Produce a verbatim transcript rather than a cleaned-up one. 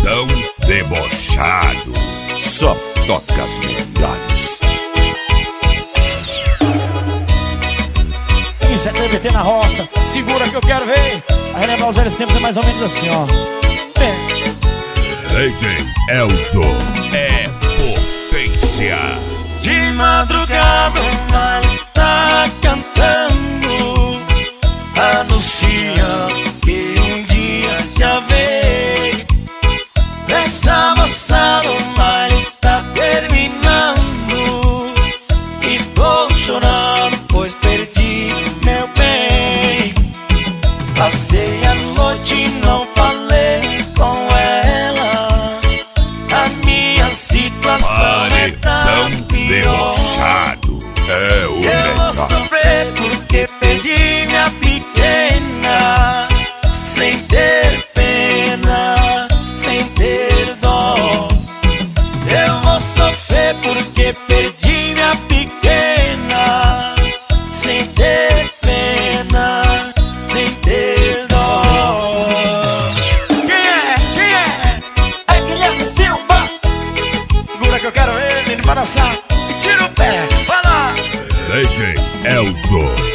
Leitão debochado. Só toca as melhores. Isso é T B T na roça. Segura que eu quero ver. A relembrar os velhos tempos é mais ou menos assim, ó. Bem. D J Elzo é potência. De madrugada o mar está cantando, anuncia que um dia já vem. Nessa moçada o mar está terminando. Estou chorando pois perdi meu bem. Passei a noite e não falei com ela. A minha situação é das debochado é o eu melhor. vou sofrer porque perdi minha pequena, sem ter pena, sem ter dó. Eu vou sofrer porque perdi minha pequena, sem ter pena, sem ter dó. Quem é? Quem é? É Guilherme Silva. Segura que eu quero ver ele para dançar. Tira o pé, vai lá. D J Elzo